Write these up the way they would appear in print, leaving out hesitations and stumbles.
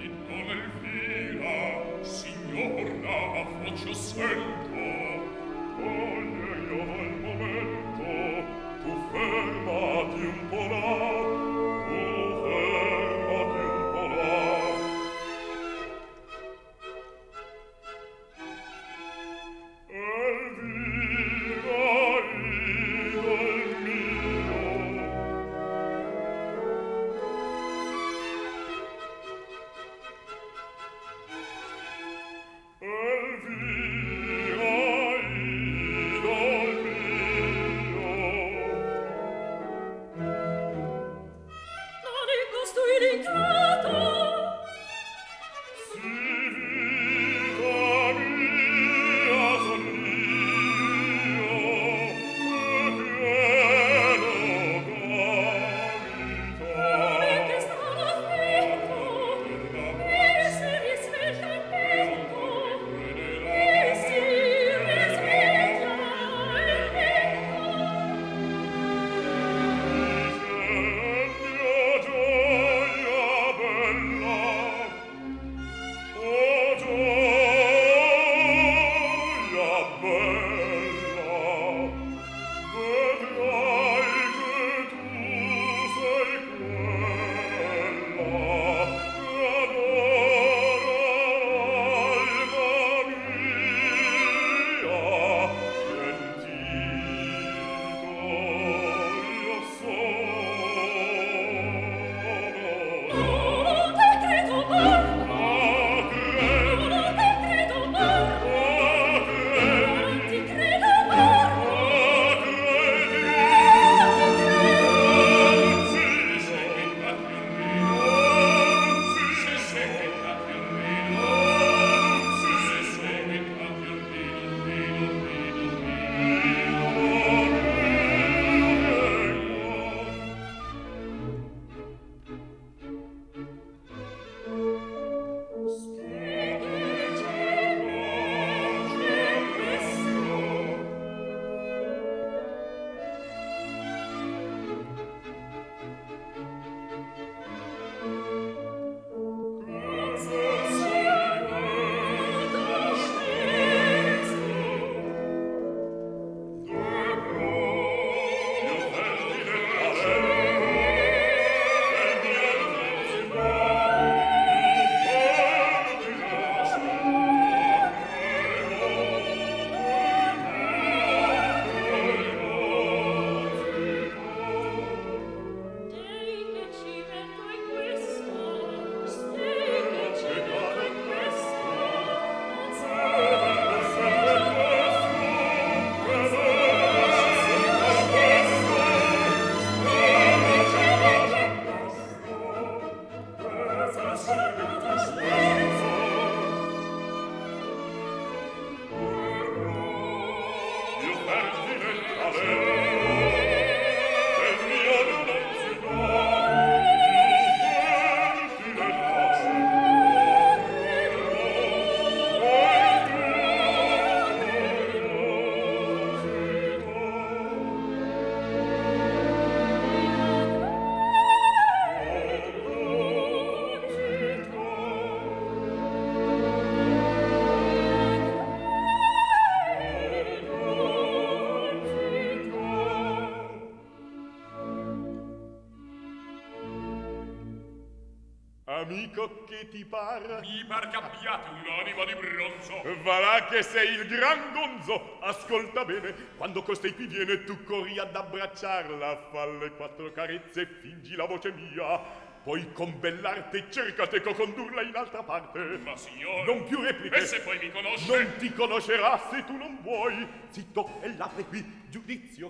Amico, che ti par? Mi par che abbiate un'anima di bronzo. Va là che sei il gran gonzo. Ascolta bene, quando costei qui viene tu corri ad abbracciarla, falle 4 carezze e fingi la voce mia. Poi con bell'arte cercate condurla in altra parte. Ma signore, non più repliche. E se poi mi conosce? Non ti conoscerà se tu non vuoi. Zitto, e l'apre qui, giudizio.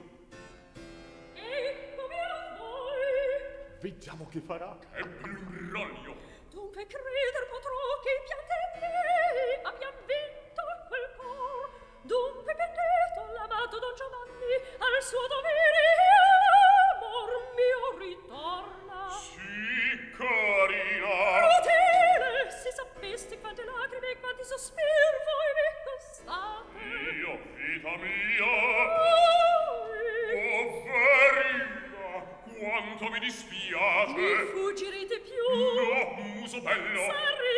E come vuoi? Vediamo che farà. È un broglio. Dunque creder potrò che i piante miei abbiam vinto quel cor. Dunque pendeto l'amato Don Giovanni al suo dovere e l'amor mio ritorna. Sì, carina. Crudele, se sapeste quante lacrime e quanti sospir voi mi costate. Io, vita mia. Oh, verina, quanto mi dispiace. Mi fuggirete più. No, muso bello. Sarete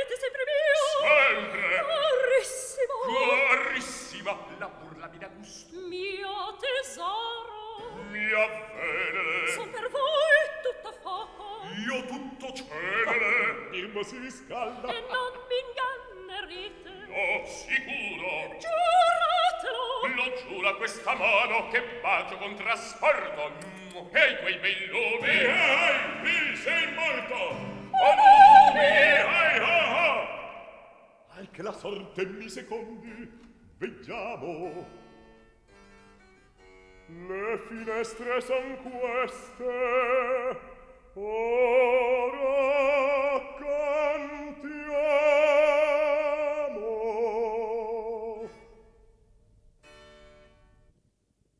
la burla mi dà gusto. Mio tesoro, Mia Venere, son per voi tutto fuoco, io tutto cenere. Birbo si riscalda. e non m'ingannerite. No, sicuro. Giuratelo! Lo giura questa mano che bacio con trasporto. E quei bei lupi. Qui sei morto! Lupi! Ai che la sorte mi secondi, veggiamo. Le finestre son queste. Oh,